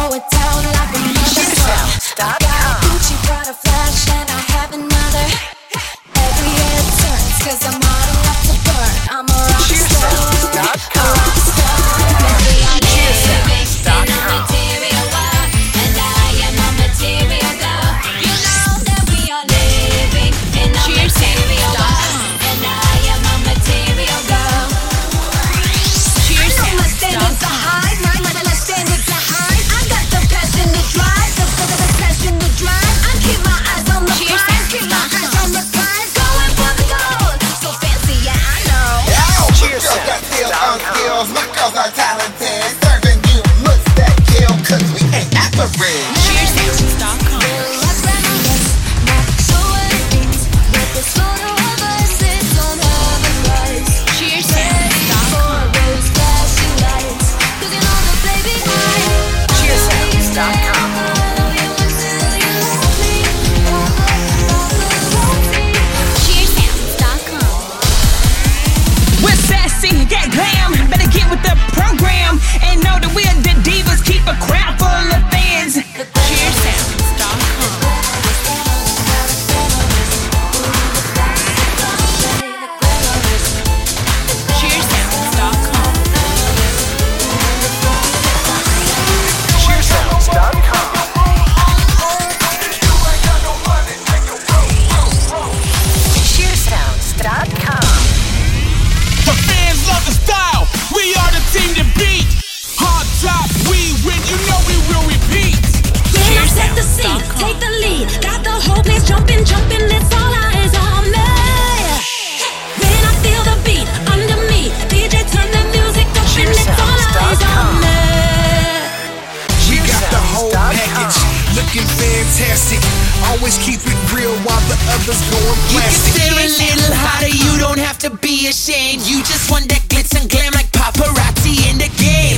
throw it down like a mother. I got a Gucci, Prada flash, and I have another. Every year it turns, 'cause I'm hot enough to burn. I'm a rock star, a rock star. Baby, I'm living in a material world, and I am a material girl. You know that we are living in a material world, and I am a material girl. I know my standards are high, my standards are high. I got the passion to drive, the passion to drive. I keep my eyes on the prize, keep my eyes on the prize. Going for the gold, so fancy, yeah, I know. Cheers, girls got skills on skills, my girls are talented. Serving you looks that kill, 'cause we ain't average. Cheersounds.com. We're sassy, get glam, better get with the program and know that we're the divas, keep a crowd full of fans. Cheersounds.com. Cheersounds.com. Cheersounds.com. The fans love the style. We are the team to beat. Hard top, we win. You know we will repeat. When I set the scene, take the lead. Got the whole place jumping, it's all eyes on me. When I feel the beat under me, DJ turn the music up and it's all eyes on me. We got the whole package, looking fantastic. Always keep it real while the others going You can plastic. stare a little hotter, you don't have to be ashamed. You just want that glitz and glam like paparazzi in the game.